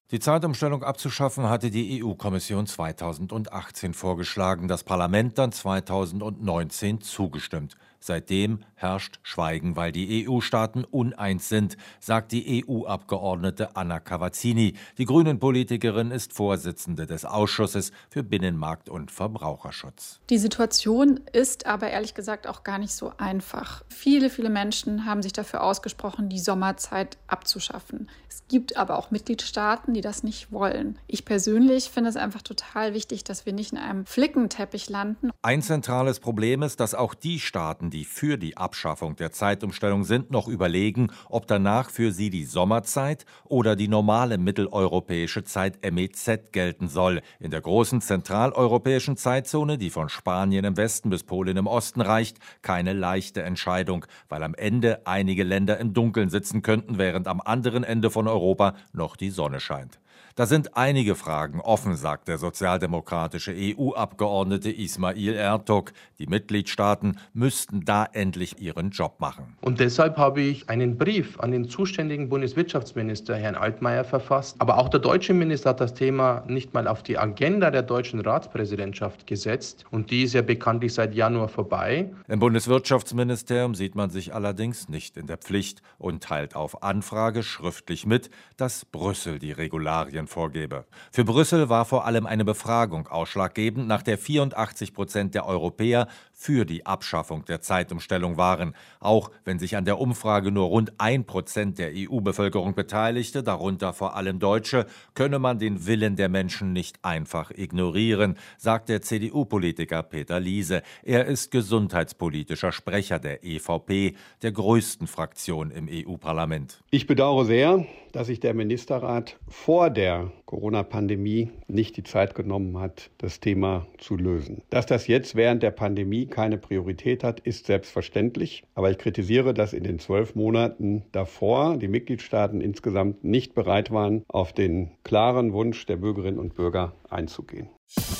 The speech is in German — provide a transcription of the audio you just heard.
Die Zeitumstellung abzuschaffen hatte die EU-Kommission 2018 vorgeschlagen, das Parlament dann 2019 zugestimmt. Seitdem herrscht Schweigen, weil die EU-Staaten uneins sind, sagt die EU-Abgeordnete Anna Cavazzini. Die Grünen-Politikerin ist Vorsitzende des Ausschusses für Binnenmarkt und Verbraucherschutz. Die Situation ist aber ehrlich gesagt auch gar nicht so einfach. Viele Menschen haben sich dafür ausgesprochen, die Sommerzeit abzuschaffen. Es gibt aber auch Mitgliedstaaten, die das nicht wollen. Ich persönlich finde es einfach total wichtig, dass wir nicht in einem Flickenteppich landen. Ein zentrales Problem ist, dass auch die Staaten, die für die Abschaffung der Zeitumstellung sind, noch überlegen, ob danach für sie die Sommerzeit oder die normale mitteleuropäische Zeit MEZ gelten soll. In der großen zentraleuropäischen Zeitzone, die von Spanien im Westen bis Polen im Osten reicht, keine leichte Entscheidung, weil am Ende einige Länder im Dunkeln sitzen könnten, während am anderen Ende von Europa noch die Sonne scheint. Da sind einige Fragen offen, sagt der sozialdemokratische EU-Abgeordnete Ismail Ertug. Die Mitgliedstaaten müssten da endlich ihren Job machen. Und deshalb habe ich einen Brief an den zuständigen Bundeswirtschaftsminister, Herrn Altmaier, verfasst. Aber auch der deutsche Minister hat das Thema nicht mal auf die Agenda der deutschen Ratspräsidentschaft gesetzt. Und die ist ja bekanntlich seit Januar vorbei. Im Bundeswirtschaftsministerium sieht man sich allerdings nicht in der Pflicht und teilt auf Anfrage schriftlich mit, dass Brüssel die Regularien vorgebe. Für Brüssel war vor allem eine Befragung ausschlaggebend, nach der 84% der Europäer für die Abschaffung der Zeitumstellung waren. Auch wenn sich an der Umfrage nur rund 1% der EU-Bevölkerung beteiligte, darunter vor allem Deutsche, könne man den Willen der Menschen nicht einfach ignorieren, sagt der CDU-Politiker Peter Liese. Er ist gesundheitspolitischer Sprecher der EVP, der größten Fraktion im EU-Parlament. Ich bedauere sehr, dass sich der Ministerrat vor der Corona-Pandemie nicht die Zeit genommen hat, das Thema zu lösen. Dass das jetzt während der Pandemie keine Priorität hat, ist selbstverständlich. Aber ich kritisiere, dass in den 12 Monaten davor die Mitgliedstaaten insgesamt nicht bereit waren, auf den klaren Wunsch der Bürgerinnen und Bürger einzugehen.